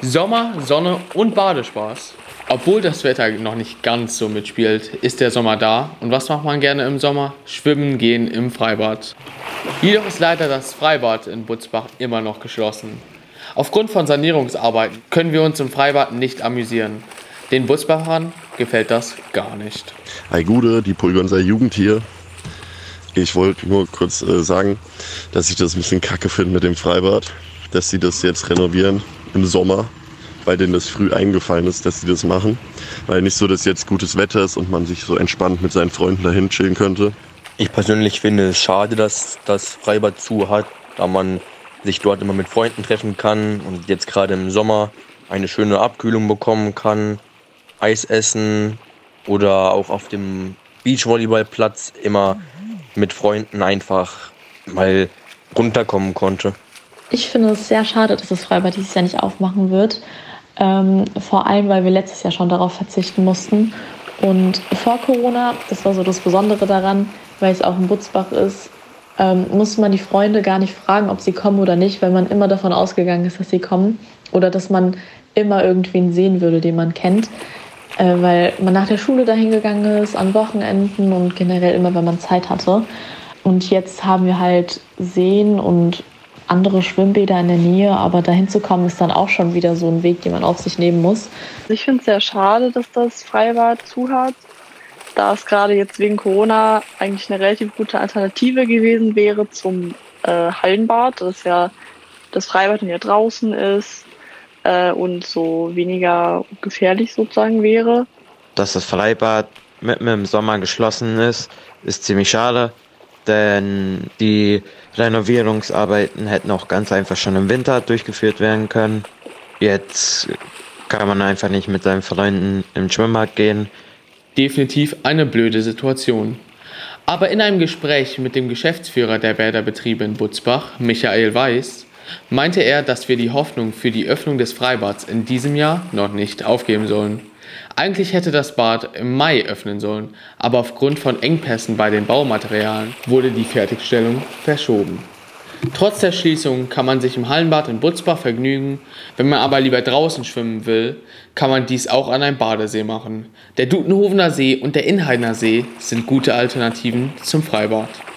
Sommer, Sonne und Badespaß. Obwohl das Wetter noch nicht ganz so mitspielt, ist der Sommer da. Und was macht man gerne im Sommer? Schwimmen gehen im Freibad. Jedoch ist leider das Freibad in Butzbach immer noch geschlossen. Aufgrund von Sanierungsarbeiten können wir uns im Freibad nicht amüsieren. Den Butzbachern gefällt das gar nicht. Hi Gude, die Pulgonser Jugend hier. Ich wollte nur kurz sagen, dass ich das ein bisschen kacke finde mit dem Freibad, dass sie das jetzt renovieren im Sommer, weil denen das früh eingefallen ist, dass sie das machen. Weil nicht so, dass jetzt gutes Wetter ist und man sich so entspannt mit seinen Freunden dahin chillen könnte. Ich persönlich finde es schade, dass das Freibad zu hat, da man sich dort immer mit Freunden treffen kann und jetzt gerade im Sommer eine schöne Abkühlung bekommen kann, Eis essen oder auch auf dem Beachvolleyballplatz immer mit Freunden einfach mal runterkommen konnte. Ich finde es sehr schade, dass das Freibad dieses Jahr nicht aufmachen wird. Vor allem, weil wir letztes Jahr schon darauf verzichten mussten. Und vor Corona, das war so das Besondere daran, weil es auch in Butzbach ist, musste man die Freunde gar nicht fragen, ob sie kommen oder nicht, weil man immer davon ausgegangen ist, dass sie kommen. Oder dass man immer irgendwen sehen würde, den man kennt. Weil man nach der Schule dahin gegangen ist, an Wochenenden und generell immer, wenn man Zeit hatte. Und jetzt haben wir halt Seen und andere Schwimmbäder in der Nähe, aber dahin zu kommen ist dann auch schon wieder so ein Weg, den man auf sich nehmen muss. Ich finde es sehr schade, dass das Freibad zu hat, da es gerade jetzt wegen Corona eigentlich eine relativ gute Alternative gewesen wäre zum Hallenbad, das ja das Freibad ja draußen ist und so weniger gefährlich sozusagen wäre. Dass das Freibad mitten im Sommer geschlossen ist ziemlich schade, denn die Renovierungsarbeiten hätten auch ganz einfach schon im Winter durchgeführt werden können. Jetzt kann man einfach nicht mit seinen Freunden im Schwimmbad gehen. Definitiv eine blöde Situation. Aber in einem Gespräch mit dem Geschäftsführer der Bäderbetriebe in Butzbach, Michael Weiß, meinte er, dass wir die Hoffnung für die Öffnung des Freibads in diesem Jahr noch nicht aufgeben sollen. Eigentlich hätte das Bad im Mai öffnen sollen, aber aufgrund von Engpässen bei den Baumaterialien wurde die Fertigstellung verschoben. Trotz der Schließung kann man sich im Hallenbad in Butzbach vergnügen. Wenn man aber lieber draußen schwimmen will, kann man dies auch an einem Badesee machen. Der Dutenhovener See und der Inheidener See sind gute Alternativen zum Freibad.